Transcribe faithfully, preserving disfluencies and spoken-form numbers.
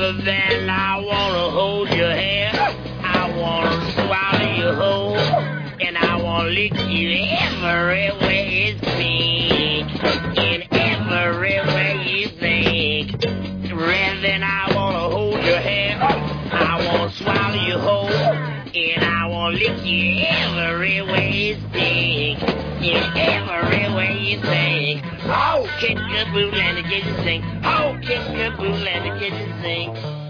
Then I wanna hold your hair, I wanna swallow you whole, and I wanna lick you every way you think, in every way you think. Then I wanna hold your hair, I wanna swallow you whole, and I wanna lick you every way you think, in every way you think. Oh, kick a boo, and get you sing. Oh, kick a boo, and get you sing.